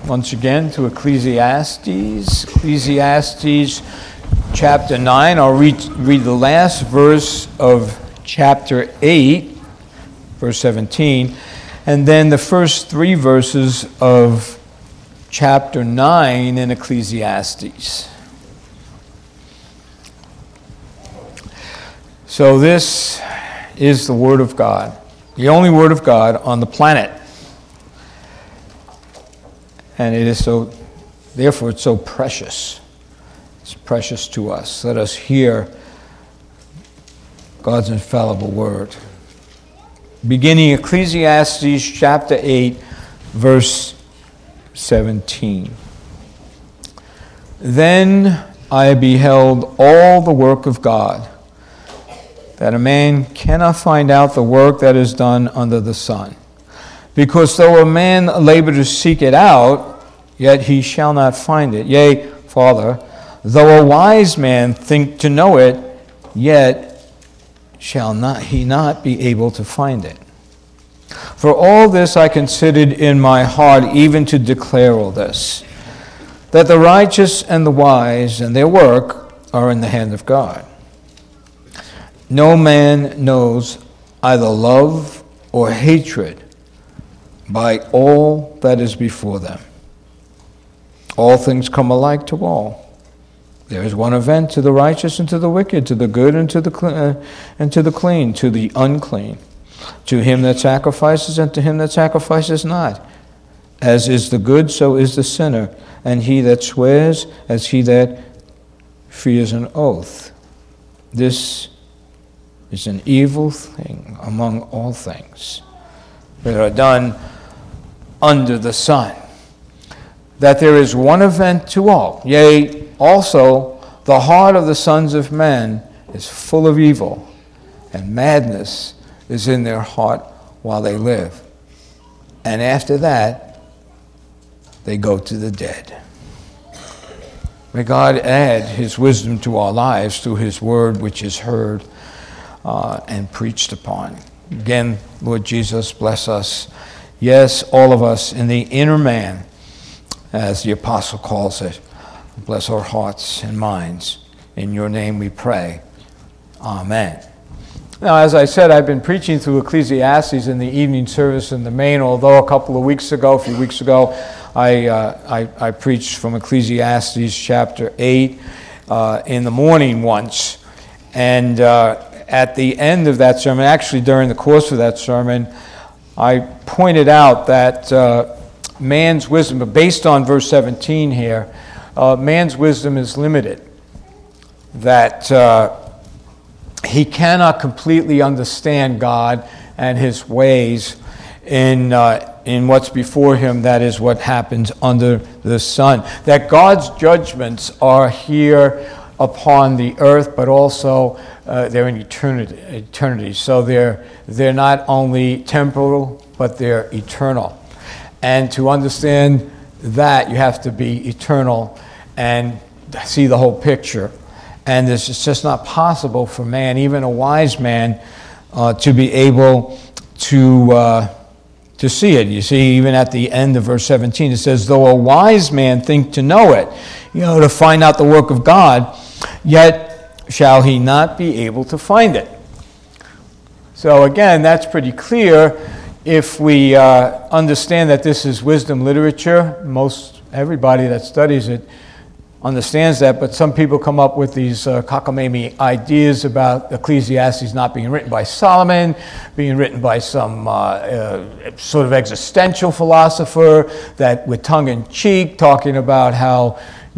once again to Ecclesiastes. Ecclesiastes chapter 9. I'll read the last verse of chapter 8, verse 17, and then the first 3 verses of chapter 9 in Ecclesiastes. So this is the Word of God, the only Word of God on the planet. And it is so, therefore it's so precious. It's precious to us. Let us hear God's infallible Word. Beginning Ecclesiastes chapter 8, verse 17. Then I beheld all the work of God, that a man cannot find out the work that is done under the sun. Because though a man labor to seek it out, yet he shall not find it. Yea, Father, though a wise man think to know it, yet shall he not be able to find it. For all this I considered in my heart, even to declare all this, that the righteous and the wise and their work are in the hand of God. No man knows either love or hatred by all that is before them. All things come alike to all. There is one event to the righteous and to the wicked, to the good and to the clean, to the unclean, to him that sacrifices and to him that sacrifices not. As is the good, so is the sinner, and he that swears as he that fears an oath. This is an evil thing among all things that are done under the sun, that there is one event to all. Yea, also the heart of the sons of men is full of evil, and madness is in their heart while they live. And after that, they go to the dead. May God add his wisdom to our lives through his word, which is heard and preached upon. Again, Lord Jesus, bless us. Yes, all of us in the inner man, as the apostle calls it. Bless our hearts and minds. In your name we pray. Amen. Now, as I said, I've been preaching through Ecclesiastes in the evening service in the main, although a few weeks ago, I preached from Ecclesiastes chapter 8 in the morning once. And at the end of that sermon, actually during the course of that sermon, I pointed out that man's wisdom, but based on verse 17 here, man's wisdom is limited. That he cannot completely understand God and his ways in what's before him, that is what happens under the sun. That God's judgments are here upon the earth, but also they're in eternity. So they're not only temporal, but they're eternal. And to understand that, you have to be eternal and see the whole picture. And it's just not possible for man, even a wise man, to be able to see it. You see, even at the end of verse 17, it says, though a wise man think to know it, to find out the work of God, yet shall he not be able to find it. So again, that's pretty clear. If we understand that this is wisdom literature, everybody that studies it understands that, but some people come up with these cockamamie ideas about Ecclesiastes not being written by Solomon, being written by some sort of existential philosopher that with tongue-in-cheek talking about how,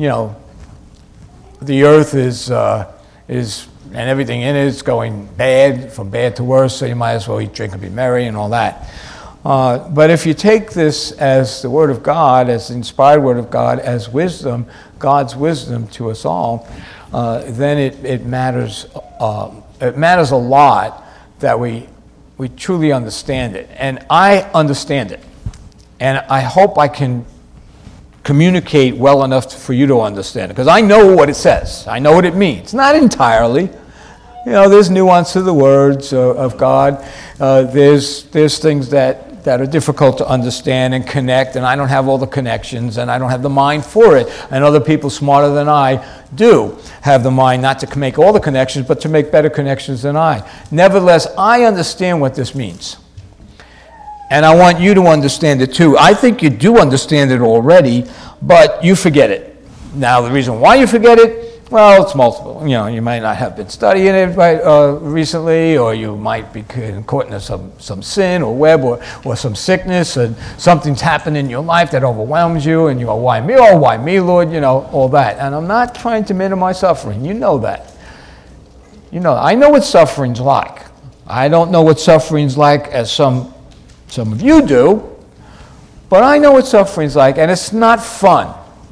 the earth is and everything in it is going bad, from bad to worse, so you might as well eat, drink, and be merry and all that. But if you take this as the Word of God, as the inspired Word of God, as wisdom, God's wisdom to us all, then it matters. It matters a lot that we truly understand it, and I understand it, and I hope I can communicate well enough for you to understand it, because I know what it says. I know what it means. Not entirely. There's nuance to the words of God. There's things that that are difficult to understand and connect, and I don't have all the connections, and I don't have the mind for it. And other people smarter than I do have the mind not to make all the connections, but to make better connections than I. Nevertheless, I understand what this means. And I want you to understand it too. I think you do understand it already, but you forget it. Now, the reason why you forget it, well, it's multiple. You might not have been studying it recently, or you might be caught in some sin or web or some sickness, and something's happened in your life that overwhelms you, and you go, why me? Oh, why me, Lord? All that. And I'm not trying to minimize suffering. You know that. I know what suffering's like. I don't know what suffering's like as some of you do, but I know what suffering's like, and it's not fun.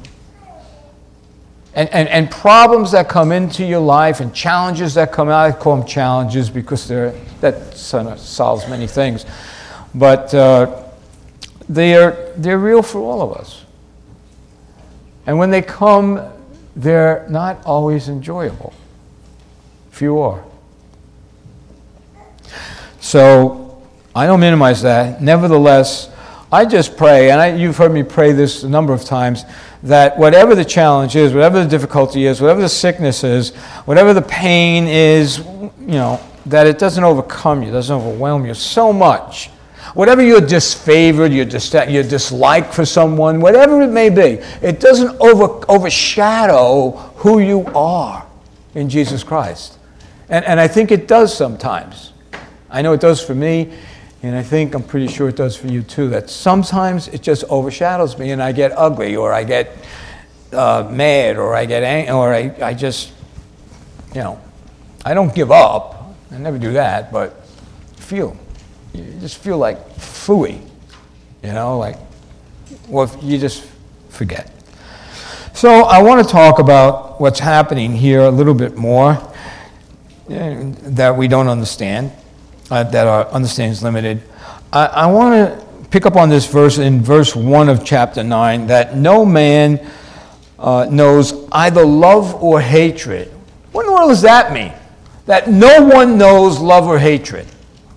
And problems that come into your life and challenges that come out, I call them challenges because that solves many things. But they're real for all of us. And when they come, they're not always enjoyable. Few are. So I don't minimize that. Nevertheless, I just pray, and you've heard me pray this a number of times, that whatever the challenge is, whatever the difficulty is, whatever the sickness is, whatever the pain is, that it doesn't overcome you, doesn't overwhelm you so much. Whatever your disfavor, your dislike for someone, whatever it may be, it doesn't overshadow who you are in Jesus Christ. And I think it does sometimes. I know it does for me. And I'm pretty sure it does for you too, that sometimes it just overshadows me and I get ugly, or I get mad, or I get angry, or I just, I don't give up. I never do that, but you just feel like phooey, or you just forget. So I want to talk about what's happening here a little bit more that we don't understand. That our understanding is limited. I want to pick up on this verse in verse 1 of chapter 9, that no man knows either love or hatred. What in the world does that mean? That no one knows love or hatred.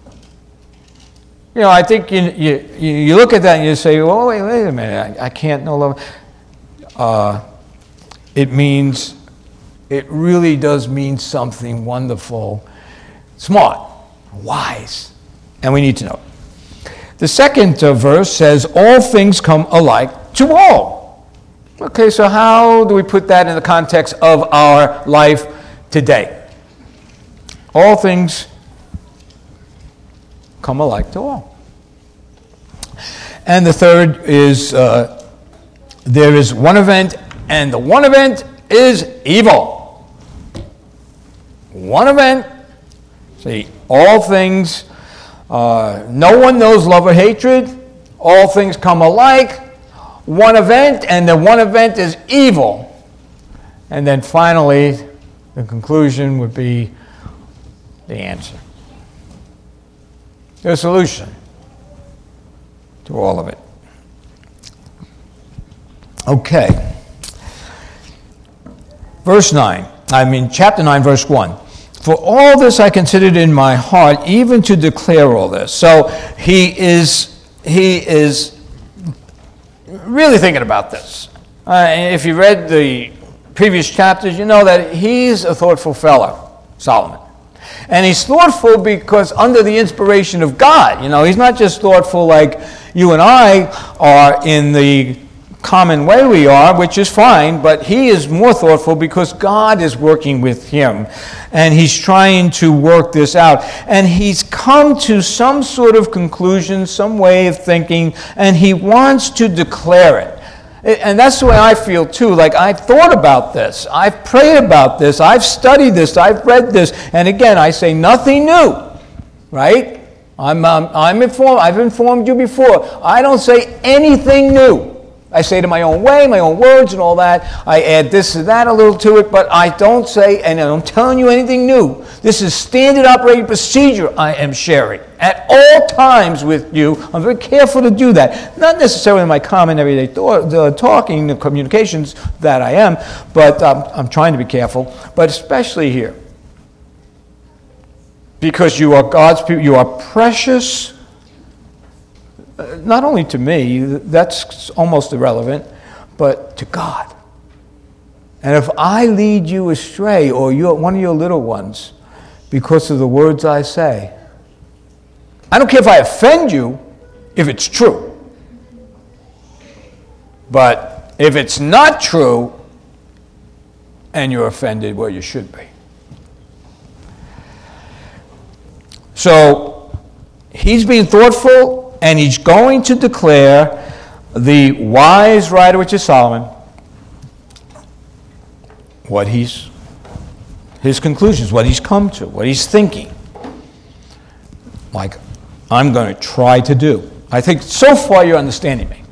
I think you look at that and you say, oh, wait a minute, I can't know love. It really does mean something wonderful, smart, wise, and we need to know. The second verse says, all things come alike to all. Okay, so how do we put that in the context of our life today? All things come alike to all. And the third is, there is one event, and the one event is evil. One event. See, all things, no one knows love or hatred. All things come alike. One event, and the one event is evil. And then finally, the conclusion would be the answer. The solution to all of it. Okay. Chapter 9, verse 1. For all this I considered in my heart, even to declare all this. So he is really thinking about this. If you read the previous chapters, you know that he's a thoughtful fellow, Solomon. And he's thoughtful because under the inspiration of God. He's not just thoughtful like you and I are in the common way we are, which is fine, but he is more thoughtful because God is working with him, and he's trying to work this out. And he's come to some sort of conclusion, some way of thinking, and he wants to declare it. And that's the way I feel too. Like, I've thought about this, I've prayed about this, I've studied this, I've read this, and again, I say nothing new, right? I'm informed. I've informed you before. I don't say anything new. I say it in my own way, my own words and all that. I add this and that a little to it, but I don't say, and I'm telling you anything new. This is standard operating procedure I am sharing at all times with you. I'm very careful to do that. Not necessarily in my common everyday talking, the communications that I am, but I'm trying to be careful, but especially here. Because you are God's people, you are precious Not only to me, that's almost irrelevant, but to God. And if I lead you astray, or one of your little ones, because of the words I say, I don't care if I offend you, if it's true. But if it's not true, and you're offended, well, you should be. So, he's being thoughtful, and he's going to declare the wise writer, which is Solomon, what his conclusions, what he's come to, what he's thinking. Like, I'm going to try to do. I think so far you're understanding me.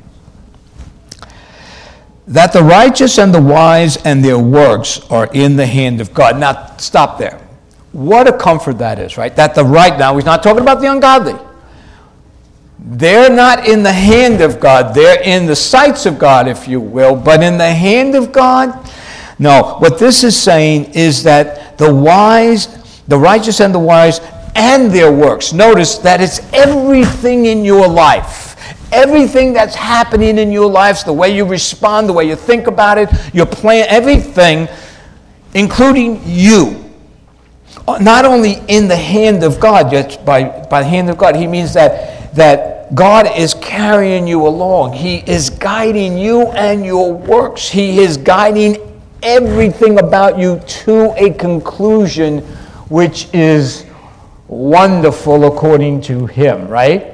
That the righteous and the wise and their works are in the hand of God. Now, stop there. What a comfort that is, right? That now he's not talking about the ungodly. They're not in the hand of God. They're in the sights of God, if you will. But in the hand of God? No. What this is saying is that the righteous and the wise and their works. Notice that it's everything in your life. Everything that's happening in your lives, the way you respond, the way you think about it, your plan, everything, including you. Not only in the hand of God, yet by the hand of God, he means that God is carrying you along. He is guiding you and your works. He is guiding everything about you to a conclusion which is wonderful according to him, right?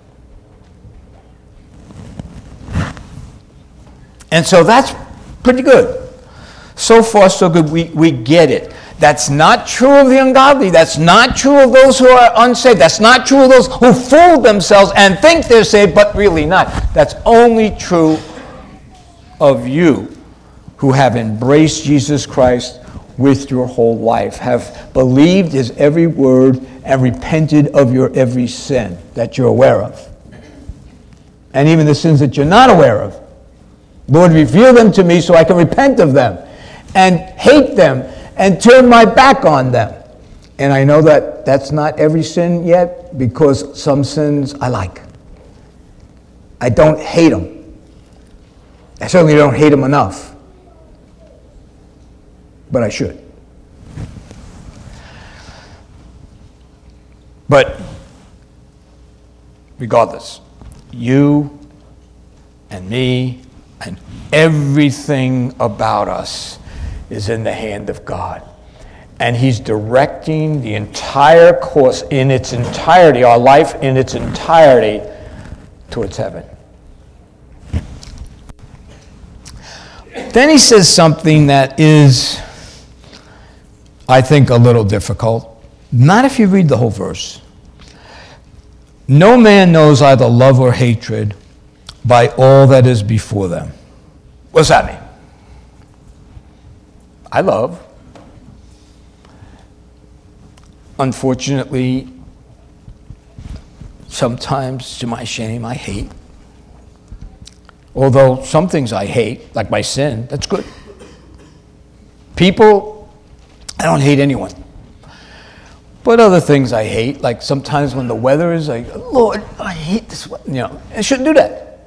And so that's pretty good. So far, so good. We get it. That's not true of the ungodly. That's not true of those who are unsaved. That's not true of those who fool themselves and think they're saved, but really not. That's only true of you who have embraced Jesus Christ with your whole life, have believed his every word, and repented of your every sin that you're aware of. And even the sins that you're not aware of. Lord, reveal them to me so I can repent of them and hate them and turn my back on them. And I know that that's not every sin yet, because some sins I like. I don't hate them. I certainly don't hate them enough. But I should. But regardless, you and me and everything about us is in the hand of God. And he's directing the entire course in its entirety, our life in its entirety, towards heaven. Then he says something that is, I think, a little difficult. Not if you read the whole verse. No man knows either love or hatred by all that is before them. What's that mean? I love. Unfortunately, sometimes to my shame, I hate. Although some things I hate, like my sin, that's good. People, I don't hate anyone. But other things I hate, like sometimes when the weather is like, Lord, I hate this weather. You know, I shouldn't do that.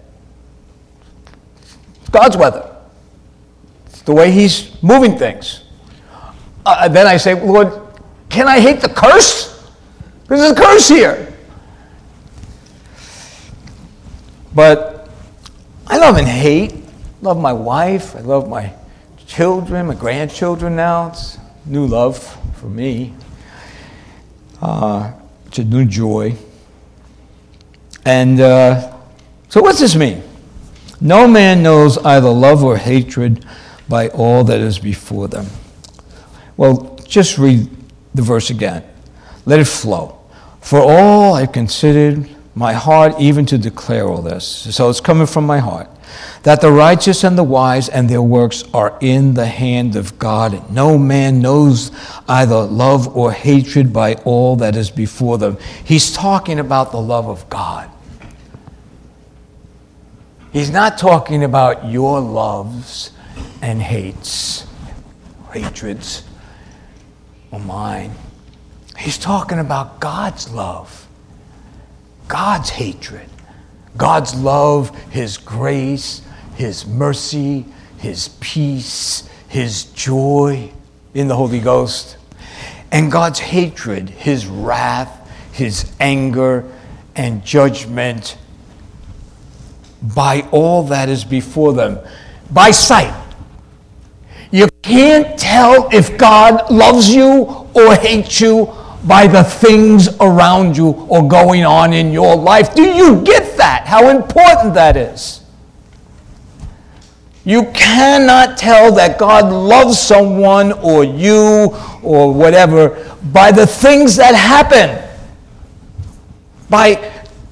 It's God's weather. It's the way he's moving things. Then I say, Lord, can I hate the curse? There's a curse here. But I love and hate. Love my wife. I love my children, my grandchildren now. It's new love for me. It's a new joy. And so what's this mean? No man knows either love or hatred by all that is before them. Well, just read the verse again. Let it flow. For all I've considered my heart even to declare all this. So it's coming from my heart. That the righteous and the wise and their works are in the hand of God. No man knows either love or hatred by all that is before them. He's talking about the love of God. He's not talking about your loves and hates, hatreds, or mine. He's talking about God's love, God's hatred, God's love, His grace, His mercy, His peace, His joy in the Holy Ghost. And God's hatred, His wrath, His anger, and judgment by all that is before them, by sight. You can't tell if God loves you or hates you by the things around you or going on in your life. Do you get that? How important that is. You cannot tell that God loves someone or you or whatever by the things that happen. By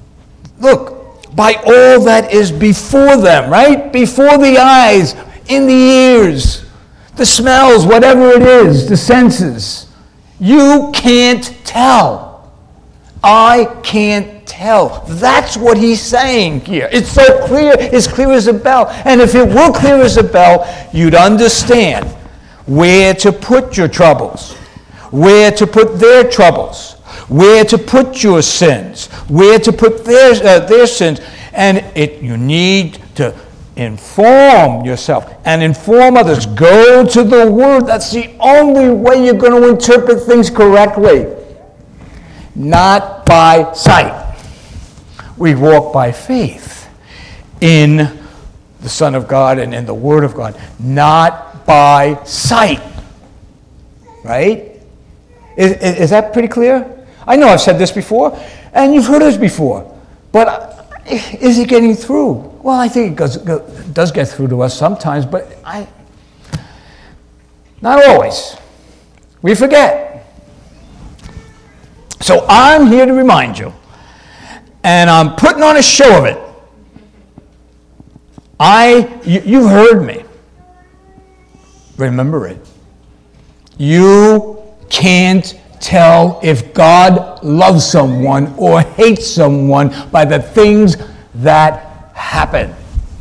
all that is before them, right? Before the eyes, in the ears, the smells, whatever it is, the senses. You can't tell. I can't tell. That's what he's saying here. It's so clear, it's clear as a bell. And if it were clear as a bell, you'd understand where to put your troubles, where to put their troubles, where to put your sins, where to put their sins. And you need to inform yourself and inform others. Go to the Word. That's the only way you're going to interpret things correctly. Not by sight. We walk by faith in the Son of God and in the Word of God. Not by sight. Right? Is that pretty clear? I know I've said this before, and you've heard this before. But is it getting through? Well, I think it does get through to us sometimes, but not always. We forget. So I'm here to remind you, and I'm putting on a show of it. You've heard me. Remember it. You can't tell if God loves someone or hates someone by the things that happen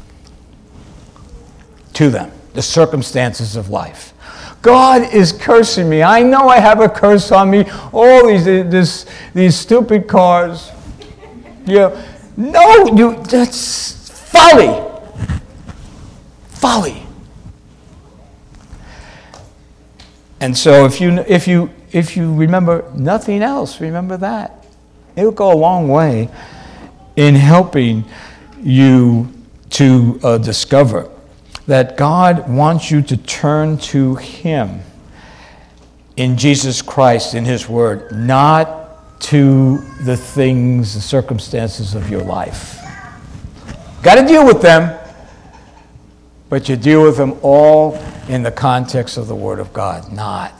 to them, the circumstances of life. God is cursing me. I know I have a curse on me. All these stupid cars. That's folly. Folly. And so if you remember nothing else, remember that. It'll go a long way in helping you to discover that God wants you to turn to Him in Jesus Christ, in His Word, not to the things, the circumstances of your life. Got to deal with them, but you deal with them all in the context of the Word of God, not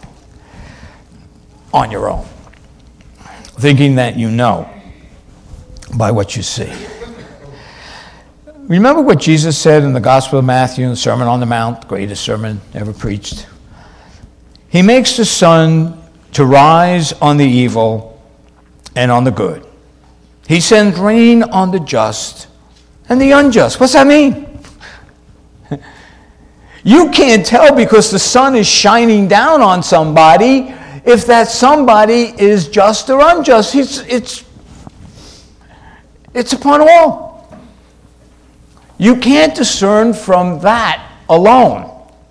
on your own, thinking that you know by what you see. Remember what Jesus said in the Gospel of Matthew, in the Sermon on the Mount, the greatest sermon ever preached. He makes the sun to rise on the evil and on the good. He sends rain on the just and the unjust. What's that mean? You can't tell because the sun is shining down on somebody if that somebody is just or unjust. It's upon all. You can't discern from that alone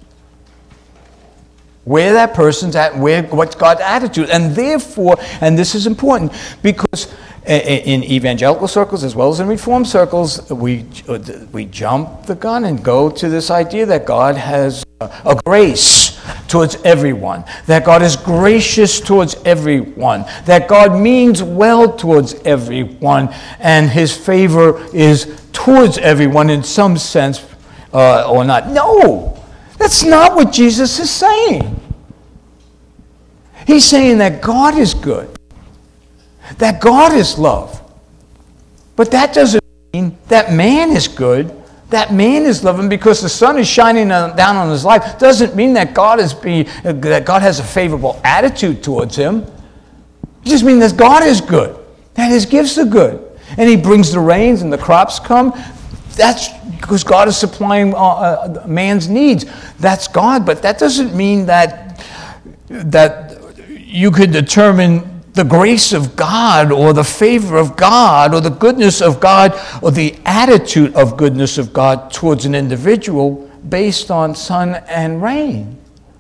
where that person's at, what's God's attitude. And therefore, and this is important, because in evangelical circles as well as in Reformed circles, we jump the gun and go to this idea that God has a grace towards everyone, that God is gracious towards everyone, that God means well towards everyone, and His favor is towards everyone in some sense or not. No, that's not what Jesus is saying. He's saying that God is good, that God is love. But that doesn't mean that man is good, that man is loving, because the sun is shining down on his life doesn't mean that God has a favorable attitude towards him. It just means that God is good, that His gifts are good. And He brings the rains and the crops come. That's because God is supplying man's needs. That's God, but that doesn't mean that you could determine the grace of God or the favor of God or the goodness of God or the attitude of goodness of God towards an individual based on sun and rain,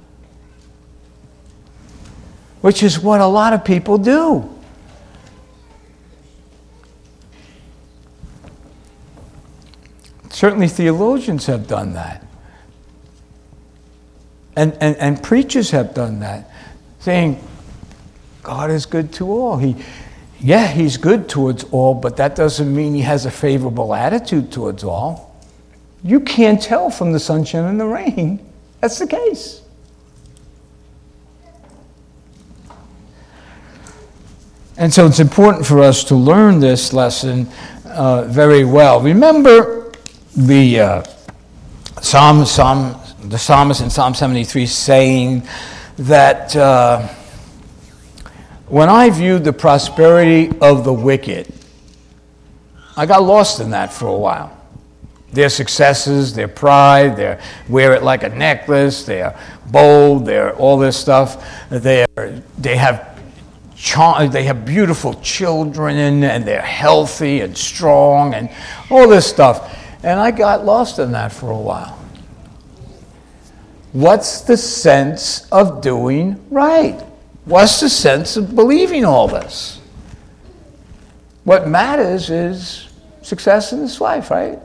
which is what a lot of people do. Certainly theologians have done that. And preachers have done that, saying, God is good to all. He's good towards all, but that doesn't mean he has a favorable attitude towards all. You can't tell from the sunshine and the rain. That's the case. And so it's important for us to learn this lesson very well. Remember the psalmist in Psalm 73 saying that when I viewed the prosperity of the wicked, I got lost in that for a while. Their successes, their pride, they wear it like a necklace, they're bold, they're all this stuff. They have beautiful children, and they're healthy and strong and all this stuff. And I got lost in that for a while. What's the sense of doing right? What's the sense of believing all this? What matters is success in this life, right?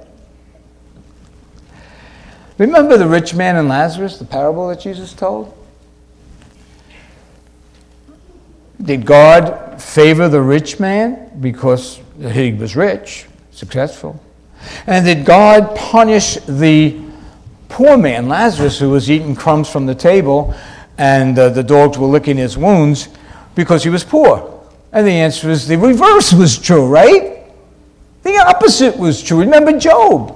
Remember the rich man and Lazarus, the parable that Jesus told? Did God favor the rich man because he was rich, successful? And did God punish the poor man, Lazarus, who was eating crumbs from the table and the dogs were licking his wounds because he was poor? And the answer is the reverse was true, right? The opposite was true. Remember Job.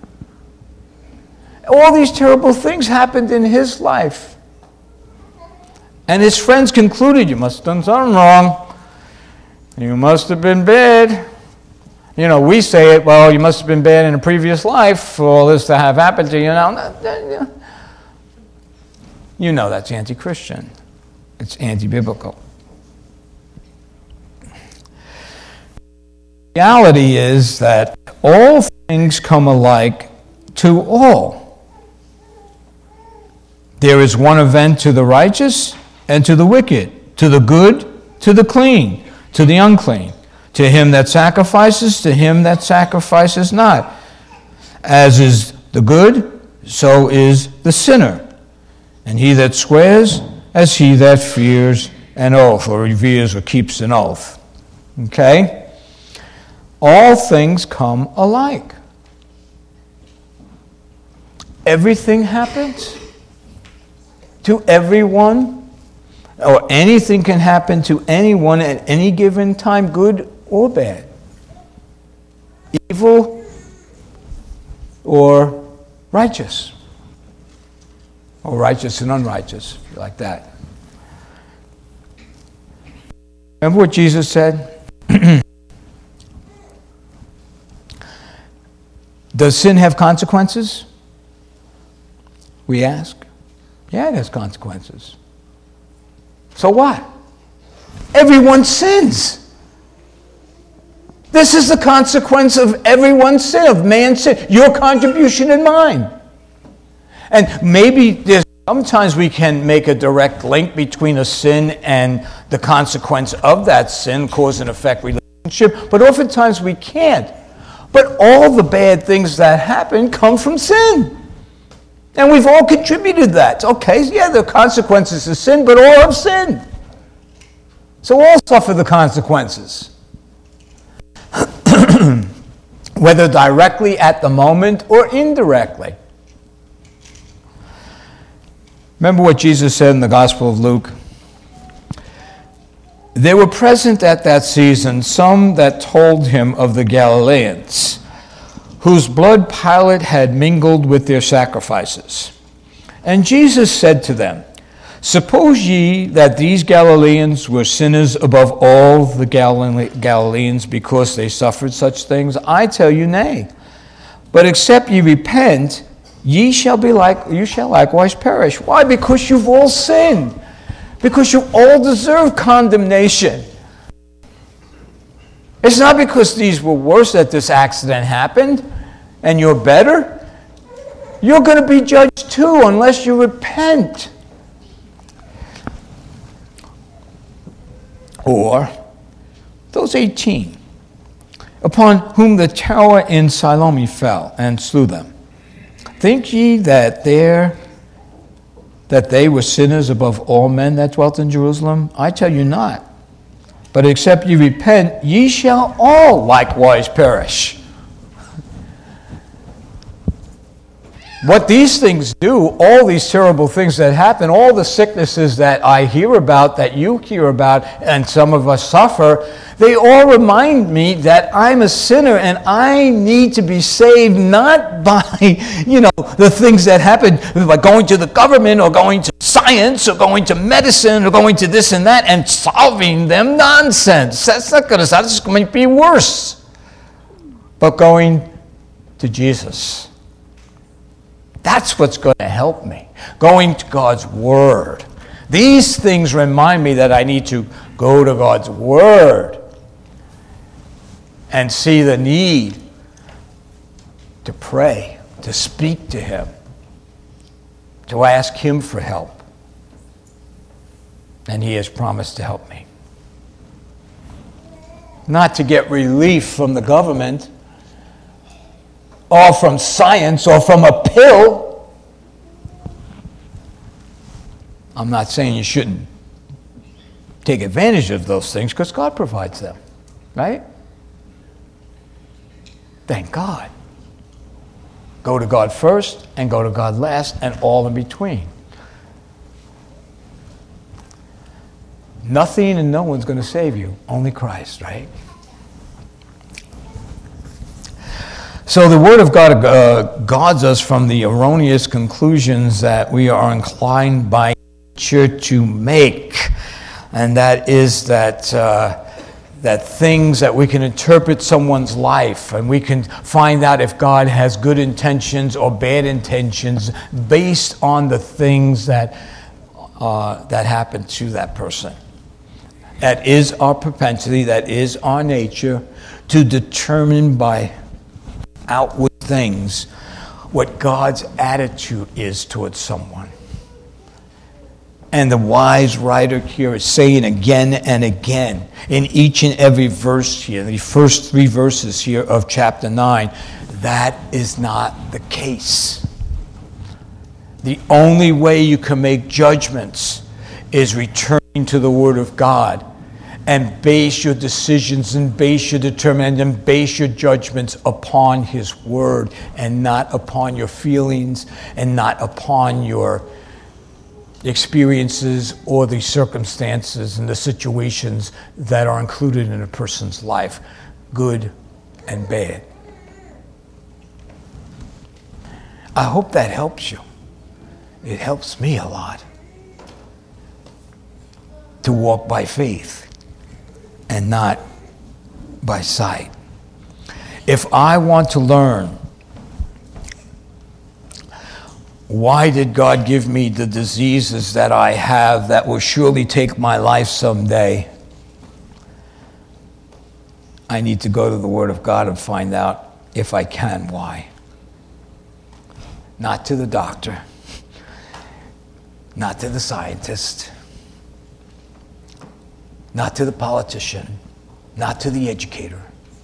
All these terrible things happened in his life. And his friends concluded, you must have done something wrong. You must have been bad. You know, we say it, well, you must have been bad in a previous life for all this to have happened to you now. You know that's anti-Christian. It's anti-biblical. The reality is that all things come alike to all. There is one event to the righteous and to the wicked, to the good, to the clean, to the unclean, to him that sacrifices, to him that sacrifices not. As is the good, so is the sinner. And he that swears, as he that fears an oath, or reveres or keeps an oath. Okay? All things come alike. Everything happens to everyone, or anything can happen to anyone at any given time, good or bad, evil or righteous, or righteous and unrighteous, if you like that. Remember what Jesus said? Does sin have consequences? We ask. Yeah, it has consequences. So what? Everyone sins. This is the consequence of everyone's sin, of man's sin, your contribution and mine. And maybe sometimes we can make a direct link between a sin and the consequence of that sin, cause and effect relationship, but oftentimes we can't. But all the bad things that happen come from sin. And we've all contributed that. Okay, yeah, there are consequences of sin, but all have sinned. So all suffer the consequences. Whether directly at the moment or indirectly. Remember what Jesus said in the Gospel of Luke? There were present at that season some that told him of the Galileans, whose blood Pilate had mingled with their sacrifices. And Jesus said to them, Suppose ye that these Galileans were sinners above all the Galileans because they suffered such things? I tell you, nay. But except ye repent, you shall likewise perish. Why? Because you've all sinned. Because you all deserve condemnation. It's not because these were worse that this accident happened and you're better. You're going to be judged too unless you repent. Or those 18, upon whom the tower in Siloam fell and slew them. Think ye that they were sinners above all men that dwelt in Jerusalem? I tell you not. But except ye repent, ye shall all likewise perish. What these things do, all these terrible things that happen, all the sicknesses that I hear about, that you hear about, and some of us suffer, they all remind me that I'm a sinner and I need to be saved not by, the things that happen by going to the government or going to science or going to medicine or going to this and that and solving them. Nonsense. That's not going to stop. It's going to be worse. But going to Jesus. That's what's going to help me. Going to God's Word. These things remind me that I need to go to God's Word and see the need to pray, to speak to Him, to ask Him for help. And He has promised to help me. Not to get relief from the government, or from science, or from a pill. I'm not saying you shouldn't take advantage of those things, because God provides them, right? Thank God. Go to God first, and go to God last, and all in between. Nothing and no one's going to save you, only Christ, right? So the Word of God guards us from the erroneous conclusions that we are inclined by nature to make, and that is that things that we can interpret someone's life, and we can find out if God has good intentions or bad intentions based on the things that happen to that person. That is our propensity, that is our nature, to determine by outward things what God's attitude is towards someone. And the wise writer here is saying again and again in each and every verse here, the first 3 verses here of chapter 9, that is not the case. The only way you can make judgments is returning to the Word of God and base your decisions and base your determination and base your judgments upon His Word and not upon your feelings and not upon your experiences or the circumstances and the situations that are included in a person's life, good and bad. I hope that helps you. It helps me a lot to walk by faith and not by sight. If I want to learn, why did God give me the diseases that I have that will surely take my life someday? I need to go to the Word of God and find out, if I can, why. Not to the doctor, not to the scientist, not to the politician, not to the educator.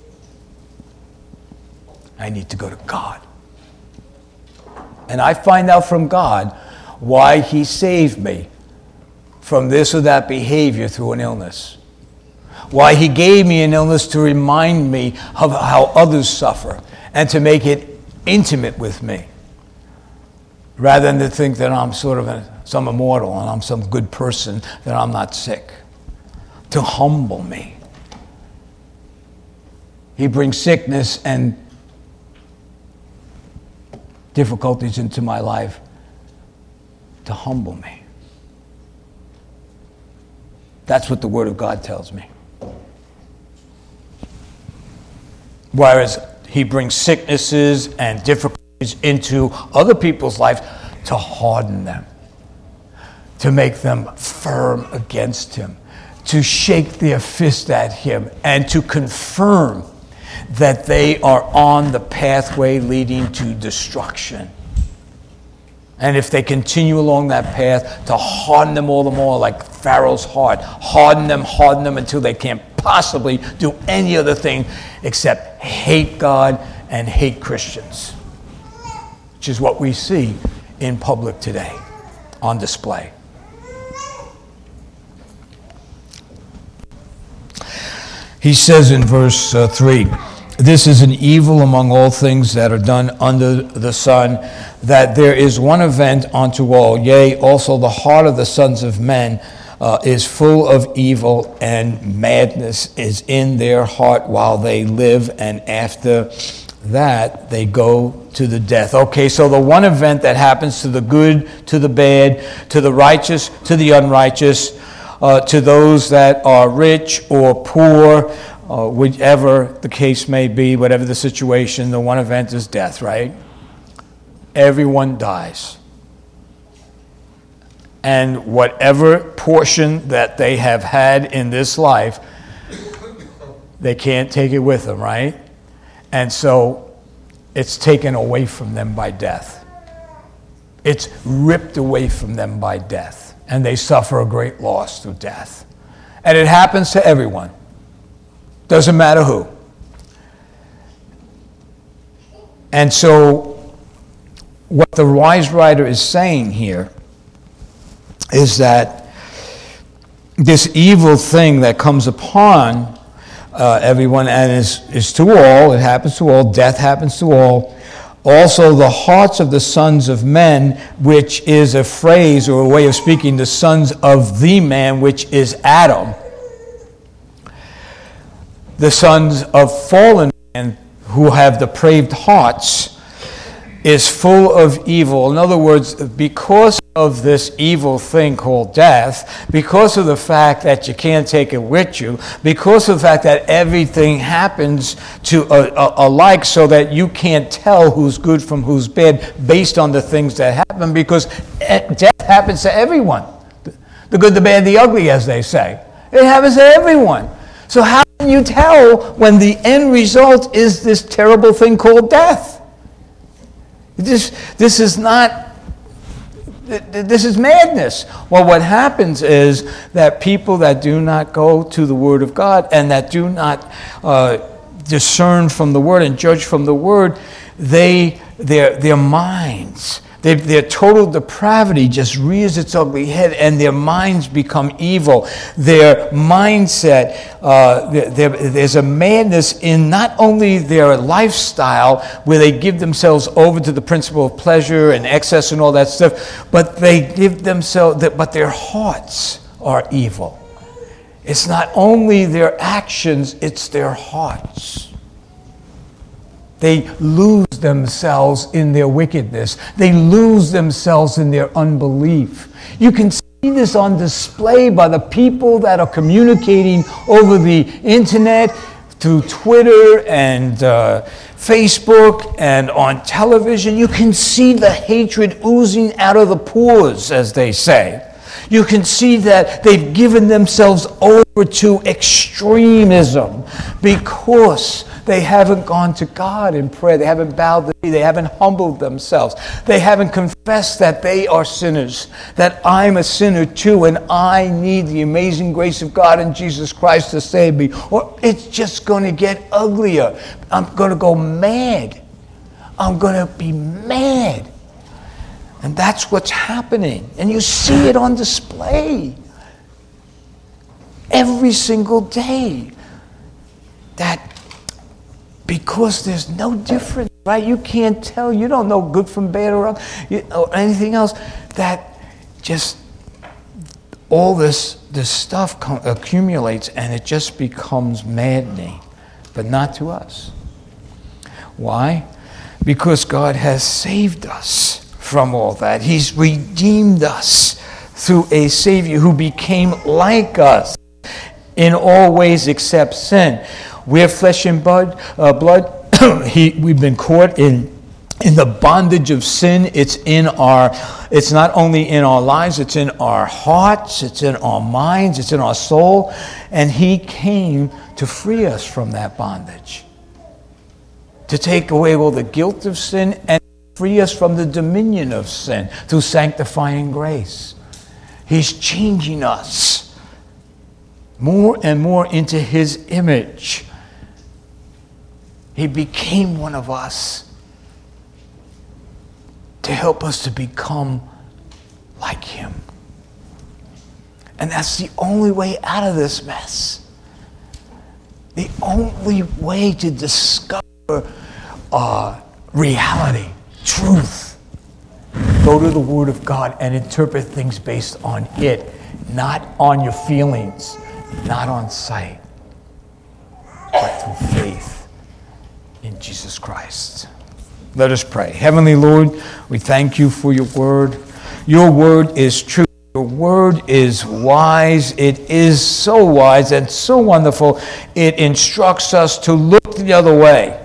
I need to go to God. And I find out from God why He saved me from this or that behavior through an illness. Why He gave me an illness to remind me of how others suffer and to make it intimate with me. Rather than to think that I'm sort of some immortal and I'm some good person, that I'm not sick. To humble me. He brings sickness and difficulties into my life to humble me. That's what the Word of God tells me. Whereas He brings sicknesses and difficulties into other people's lives to harden them, to make them firm against Him, to shake their fist at him and to confirm that they are on the pathway leading to destruction. And if they continue along that path, to harden them all the more like Pharaoh's heart. Harden them until they can't possibly do any other thing except hate God and hate Christians, which is what we see in public today on display. He says in verse 3, "This is an evil among all things that are done under the sun, that there is one event unto all. Yea, also the heart of the sons of men is full of evil, and madness is in their heart while they live, and after that they go to the death." Okay, so the one event that happens to the good, to the bad, to the righteous, to the unrighteous, to those that are rich or poor, whichever the case may be, whatever the situation, the one event is death, right? Everyone dies. And whatever portion that they have had in this life, they can't take it with them, right? And so it's taken away from them by death. It's ripped away from them by death. And they suffer a great loss through death. And it happens to everyone. Doesn't matter who. And so what the wise writer is saying here is that this evil thing that comes upon everyone and is to all, it happens to all, death happens to all. Also, the hearts of the sons of men, which is a phrase or a way of speaking, the sons of the man, which is Adam. The sons of fallen men who have depraved hearts is full of evil. In other words, because of this evil thing called death, because of the fact that you can't take it with you, because of the fact that everything happens to alike so that you can't tell who's good from who's bad based on the things that happen, because death happens to everyone. The good, the bad, the ugly, as they say. It happens to everyone. So how can you tell when the end result is this terrible thing called death? This is madness. Well, what happens is that people that do not go to the Word of God and that do not discern from the Word and judge from the Word, their minds, their total depravity just rears its ugly head, and their minds become evil. Their mindset, there's a madness in not only their lifestyle, where they give themselves over to the principle of pleasure and excess and all that stuff, but but their hearts are evil. It's not only their actions, it's their hearts. They lose themselves in their wickedness. They lose themselves in their unbelief. You can see this on display by the people that are communicating over the internet, through Twitter and Facebook and on television. You can see the hatred oozing out of the pores, as they say. You can see that they've given themselves over to extremism because they haven't gone to God in prayer. They haven't bowed the knee. They haven't humbled themselves. They haven't confessed that they are sinners, that I'm a sinner too, and I need the amazing grace of God and Jesus Christ to save me. Or it's just going to get uglier. I'm going to go mad. I'm going to be mad. And that's what's happening. And you see it on display every single day. That because there's no difference, right? You can't tell. You don't know good from bad or anything else. That just all this stuff accumulates, and it just becomes maddening, but not to us. Why? Because God has saved us from all that. He's redeemed us through a Savior who became like us in all ways except sin. We're flesh and blood. We've been caught in in the bondage of sin. It's not only in our lives, it's in our hearts, it's in our minds, it's in our soul. And he came to free us from that bondage, to take away all the guilt of sin and free us from the dominion of sin through sanctifying grace. He's changing us more and more into his image. He became one of us to help us to become like him. And that's the only way out of this mess. The only way to discover reality, truth. Go to the Word of God and interpret things based on it, not on your feelings, not on sight, but through faith in Jesus Christ. Let us pray. Heavenly Lord, we thank you for your word. Your word is true. Your word is wise. It is so wise and so wonderful. It instructs us to look the other way,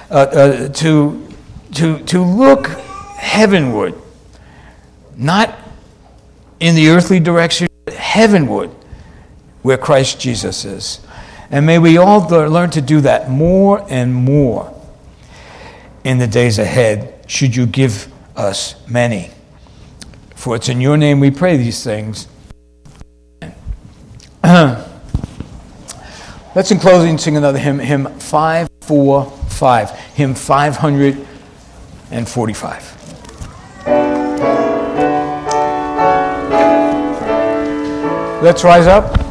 to look heavenward, not in the earthly direction, but heavenward, where Christ Jesus is. And may we all learn to do that more and more in the days ahead, should you give us many. For it's in your name we pray these things. Let's in closing sing another hymn, hymn 545, hymn 545. Let's rise up.